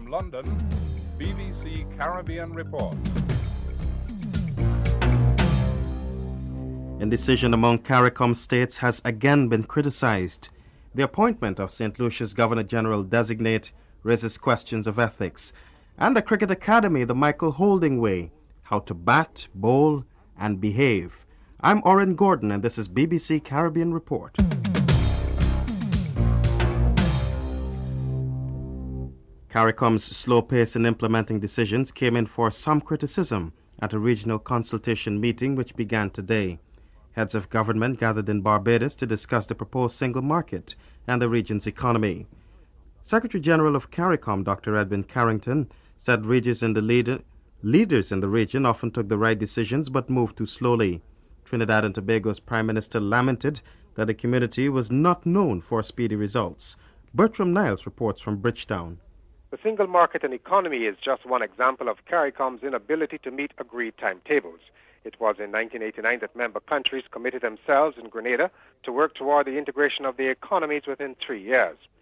From London, BBC Caribbean Report. Indecision among CARICOM states has again been criticized. The appointment of St. Lucia's Governor-General designate raises questions of ethics. And the Cricket Academy, the Michael Holding way, how to bat, bowl, and behave. I'm Oren Gordon, and this is BBC Caribbean Report. CARICOM's slow pace in implementing decisions came in for some criticism at a regional consultation meeting which began today. Heads of government gathered in Barbados to discuss the proposed single market and the region's economy. Secretary General of CARICOM, Dr. Edwin Carrington, said leaders in the region often took the right decisions but moved too slowly. Trinidad and Tobago's Prime Minister lamented that the community was not known for speedy results. Bertram Niles reports from Bridgetown. The single market and economy is just one example of CARICOM's inability to meet agreed timetables. It was in 1989 that member countries committed themselves in Grenada to work toward the integration of the economies within 3 years.